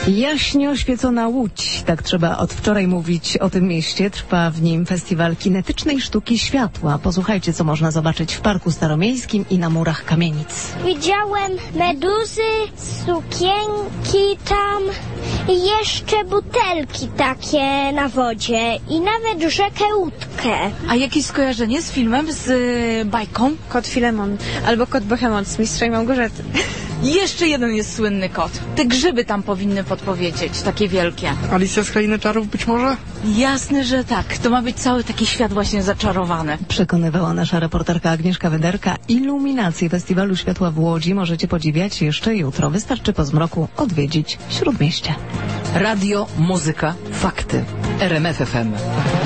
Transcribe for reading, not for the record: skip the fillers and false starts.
Jaśnie oświecona Łódź, tak trzeba od wczoraj mówić o tym mieście. Trwa w nim festiwal kinetycznej sztuki światła. Posłuchajcie, co można zobaczyć w Parku Staromiejskim i na murach kamienic. Widziałem meduzy, sukienki tam i jeszcze butelki takie na wodzie i nawet rzekę Łódkę. A jakieś skojarzenie z filmem, z bajką? Kot Filemon albo Kot Bohemond z Mistrza i Małgorzaty. Jeszcze jeden jest słynny kot. Te grzyby tam powinny podpowiedzieć, takie wielkie. Alicja z Krainy Czarów być może? Jasne, że tak. To ma być cały taki świat właśnie zaczarowany. Przekonywała nasza reporterka Agnieszka Wyderka. Iluminację Festiwalu Światła w Łodzi możecie podziwiać jeszcze jutro. Wystarczy po zmroku odwiedzić Śródmieście. Radio, muzyka, fakty. RMF FM.